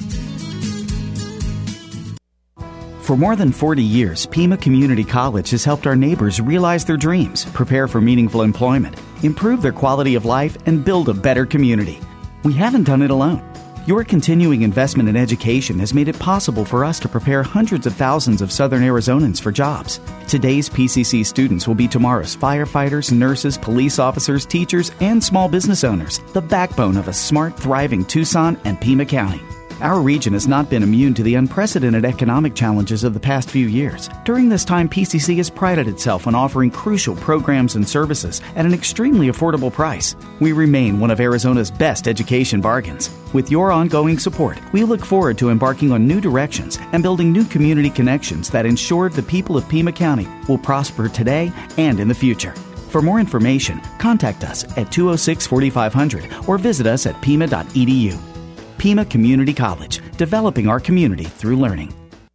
For more than 40 years, Pima Community College has helped our neighbors realize their dreams, prepare for meaningful employment, improve their quality of life, and build a better community. We haven't done it alone. Your continuing investment in education has made it possible for us to prepare hundreds of thousands of Southern Arizonans for jobs. Today's PCC students will be tomorrow's firefighters, nurses, police officers, teachers, and small business owners, the backbone of a smart, thriving Tucson and Pima County. Our region has not been immune to the unprecedented economic challenges of the past few years. During this time, PCC has prided itself on offering crucial programs and services at an extremely affordable price. We remain one of Arizona's best education bargains. With your ongoing support, we look forward to embarking on new directions and building new community connections that ensure the people of Pima County will prosper today and in the future. For more information, contact us at 206-4500 or visit us at pima.edu. Pima Community College, developing our community through learning.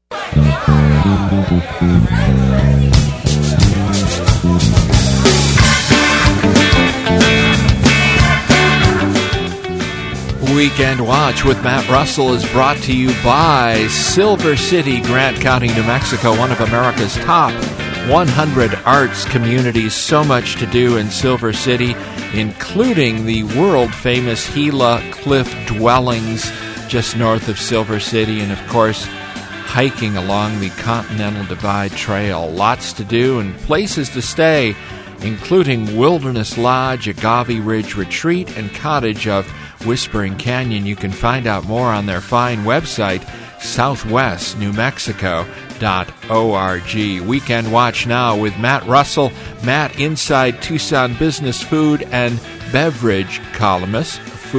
Weekend Watch with Matt Russell is brought to you by Silver City, Grant County, New Mexico, one of America's top 100 arts communities. So much to do in Silver City, including the world-famous Gila Cliff Dwellings just north of Silver City, and, of course, hiking along the Continental Divide Trail. Lots to do and places to stay, including Wilderness Lodge, Agave Ridge Retreat, and Cottage of Whispering Canyon. You can find out more on their fine website, southwestnewmexico.org. Weekend Watch now with Matt Russell. Matt, inside Tucson business, food and beverage columnist,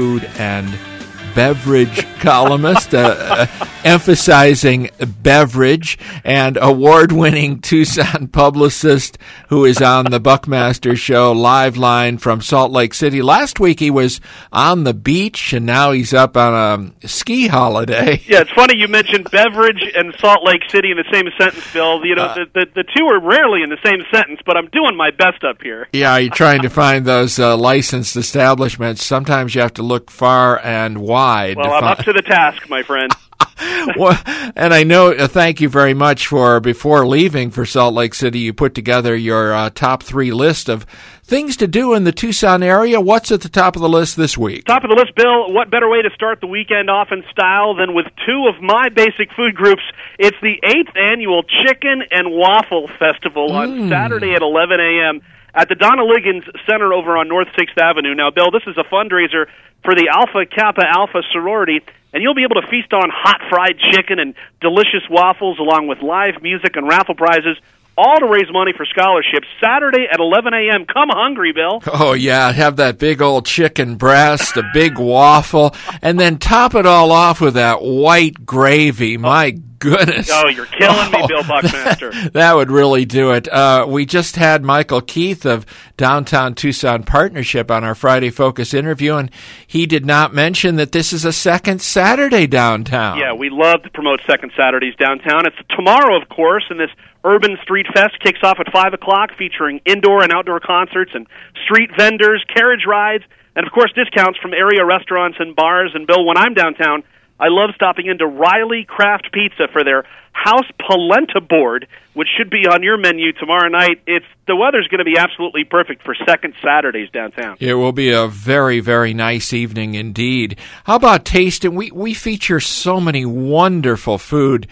emphasizing beverage, and award-winning Tucson publicist who is on the Buckmaster Show live line from Salt Lake City. Last week he was on the beach, and now he's up on a ski holiday. Yeah, it's funny you mentioned beverage and Salt Lake City in the same sentence, Bill. You know, the two are rarely in the same sentence, but I'm doing my best up here. Yeah, you're trying to find those licensed establishments. Sometimes you have to look far and wide. Well, I'm up to the task, my friend. Well, and I know, thank you very much for, before leaving for Salt Lake City, you put together your top 3 list of things to do in the Tucson area. What's at the top of the list this week? Top of the list, Bill, what better way to start the weekend off in style than with 2 of my basic food groups? It's the 8th annual Chicken and Waffle Festival on Saturday at 11 a.m. at the Donna Liggins Center over on North 6th Avenue. Now, Bill, this is a fundraiser for the Alpha Kappa Alpha sorority, and you'll be able to feast on hot fried chicken and delicious waffles along with live music and raffle prizes, all to raise money for scholarships. Saturday at 11 a.m. Come hungry, Bill. Oh, yeah. Have that big old chicken breast, a big waffle, and then top it all off with that white gravy. My goodness. Oh, you're killing me, Bill Buckmaster. That would really do it. We just had Michael Keith of Downtown Tucson Partnership on our Friday Focus interview, and he did not mention that this is a second Saturday downtown. Yeah, we love to promote second Saturdays downtown. It's tomorrow, of course, and this Urban Street Fest kicks off at 5 o'clock, featuring indoor and outdoor concerts and street vendors, carriage rides, and, of course, discounts from area restaurants and bars. And, Bill, when I'm downtown, I love stopping into Riley Craft Pizza for their House Polenta board, which should be on your menu tomorrow night. The weather's going to be absolutely perfect for second Saturdays downtown. It will be a very, very nice evening indeed. How about tasting? We feature so many wonderful foods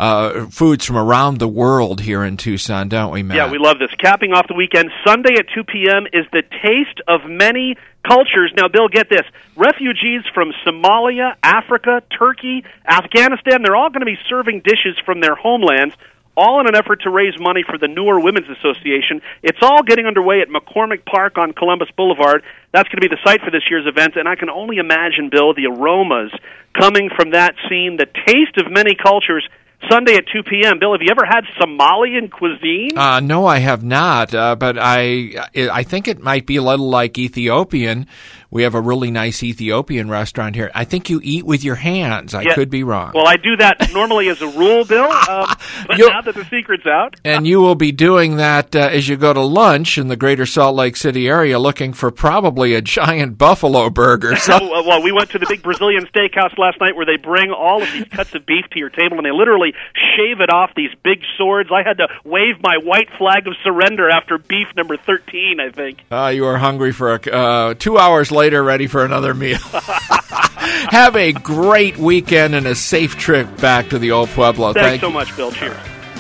from around the world here in Tucson, don't we, Matt? Yeah, we love this. Capping off the weekend, Sunday at 2 p.m. is the Taste of Many Cultures. Now, Bill, get this. Refugees from Somalia, Africa, Turkey, Afghanistan, they're all going to be serving dishes from their homelands, all in an effort to raise money for the Newer Women's Association. It's all getting underway at McCormick Park on Columbus Boulevard. That's going to be the site for this year's event, and I can only imagine, Bill, the aromas coming from that scene, the Taste of Many Cultures, Sunday at 2 p.m. Bill, have you ever had Somalian cuisine? No, I have not, but I think it might be a little like Ethiopian. We have a really nice Ethiopian restaurant here. I think you eat with your hands. I could be wrong. Well, I do that normally as a rule, Bill, but now that the secret's out. And you will be doing that as you go to lunch in the greater Salt Lake City area, looking for probably a giant buffalo burger. So. Well, we went to the big Brazilian steakhouse last night where they bring all of these cuts of beef to your table, and they literally shave it off these big swords. I had to wave my white flag of surrender after beef number 13, I think. You are hungry for 2 hours later, ready for another meal. Have a great weekend and a safe trip back to the old Pueblo. Thanks so much, Bill. Cheers.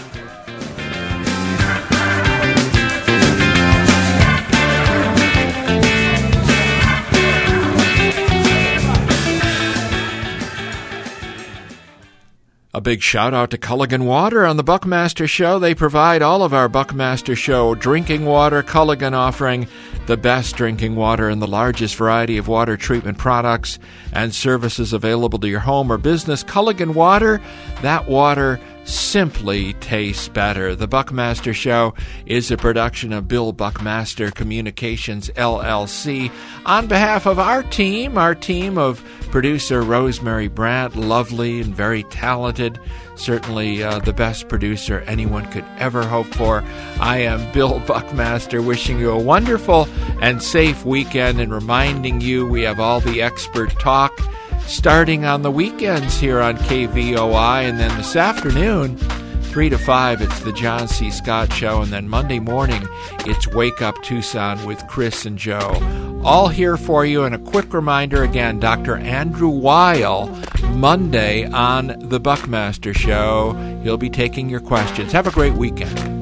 A big shout out to Culligan Water on the Buckmaster Show. They provide all of our Buckmaster Show drinking water. Culligan offering the best drinking water and the largest variety of water treatment products and services available to your home or business. Culligan Water, that water simply tastes better. The Buckmaster Show is a production of Bill Buckmaster Communications, LLC. On behalf of our team of producer Rosemary Brandt, lovely and very talented, certainly the best producer anyone could ever hope for, I am Bill Buckmaster, wishing you a wonderful and safe weekend and reminding you we have all the expert talk starting on the weekends here on KVOI, and then this afternoon, 3 to 5, it's the John C. Scott Show, and then Monday morning, it's Wake Up Tucson with Chris and Joe. All here for you, and a quick reminder again, Dr. Andrew Weil, Monday on the Buckmaster Show. He'll be taking your questions. Have a great weekend.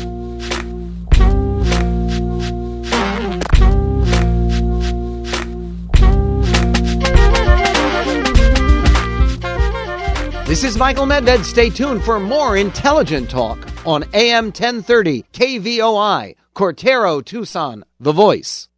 This is Michael Mendez. Stay tuned for more intelligent talk on AM 1030 KVOI, Cortero, Tucson, The Voice.